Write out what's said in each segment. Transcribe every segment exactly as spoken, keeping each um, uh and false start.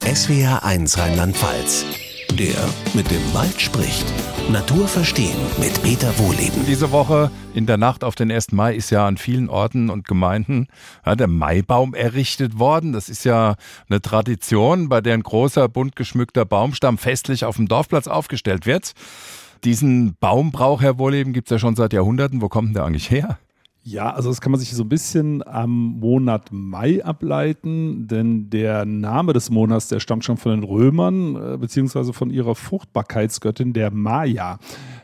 S W R eins Rheinland-Pfalz. Der mit dem Wald spricht. Natur verstehen mit Peter Wohleben. Diese Woche in der Nacht auf den ersten Mai ist ja an vielen Orten und Gemeinden ja, der Maibaum errichtet worden. Das ist ja eine Tradition, bei der ein großer, bunt geschmückter Baumstamm festlich auf dem Dorfplatz aufgestellt wird. Diesen Baumbrauch, Herr Wohleben, gibt es ja schon seit Jahrhunderten. Wo kommt denn der eigentlich her? Ja, also das kann man sich so ein bisschen am Monat Mai ableiten, denn der Name des Monats, der stammt schon von den Römern, beziehungsweise von ihrer Fruchtbarkeitsgöttin, der Maya.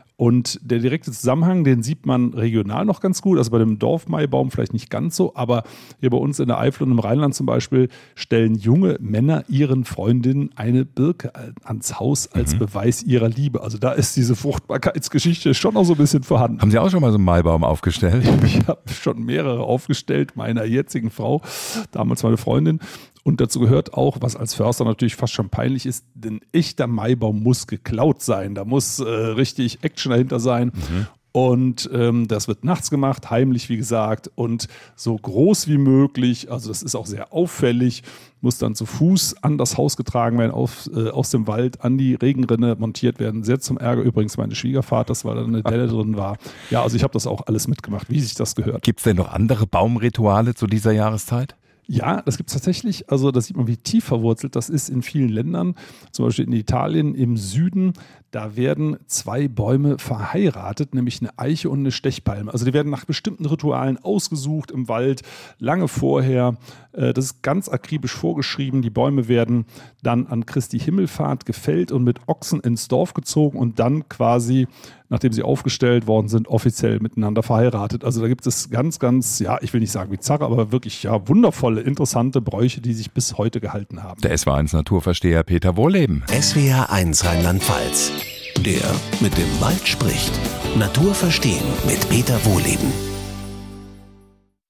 Und der direkte Zusammenhang, den sieht man regional noch ganz gut, also bei dem Dorfmaibaum vielleicht nicht ganz so, aber hier bei uns in der Eifel und im Rheinland zum Beispiel stellen junge Männer ihren Freundinnen eine Birke ans Haus als mhm. Beweis ihrer Liebe. Also da ist diese Fruchtbarkeitsgeschichte schon noch so ein bisschen vorhanden. Haben Sie auch schon mal so einen Maibaum aufgestellt? Ich habe schon mehrere aufgestellt, meiner jetzigen Frau, damals meine Freundin. Und dazu gehört auch, was als Förster natürlich fast schon peinlich ist, ein echter Maibaum muss geklaut sein. Da muss äh, richtig Action dahinter sein. Mhm. Und ähm, das wird nachts gemacht, heimlich wie gesagt und so groß wie möglich. Also das ist auch sehr auffällig, muss dann zu Fuß an das Haus getragen werden, auf, äh, aus dem Wald an die Regenrinne montiert werden. Sehr zum Ärger übrigens meines Schwiegervaters, weil da eine Delle drin war. Ja, also ich habe das auch alles mitgemacht, wie sich das gehört. Gibt es denn noch andere Baumrituale zu dieser Jahreszeit? Ja, das gibt es tatsächlich. Also da sieht man, wie tief verwurzelt das ist in vielen Ländern. Zum Beispiel in Italien im Süden. Da werden zwei Bäume verheiratet, nämlich eine Eiche und eine Stechpalme. Also die werden nach bestimmten Ritualen ausgesucht im Wald, lange vorher. Das ist ganz akribisch vorgeschrieben. Die Bäume werden dann an Christi Himmelfahrt gefällt und mit Ochsen ins Dorf gezogen und dann quasi, nachdem sie aufgestellt worden sind, offiziell miteinander verheiratet. Also da gibt es ganz, ganz, ja, ich will nicht sagen bizarre, aber wirklich ja wundervolle, interessante Bräuche, die sich bis heute gehalten haben. Der S W R eins Naturversteher Peter Wohleben. S W R eins Rheinland-Pfalz. Der mit dem Wald spricht. Natur verstehen mit Peter Wohleben.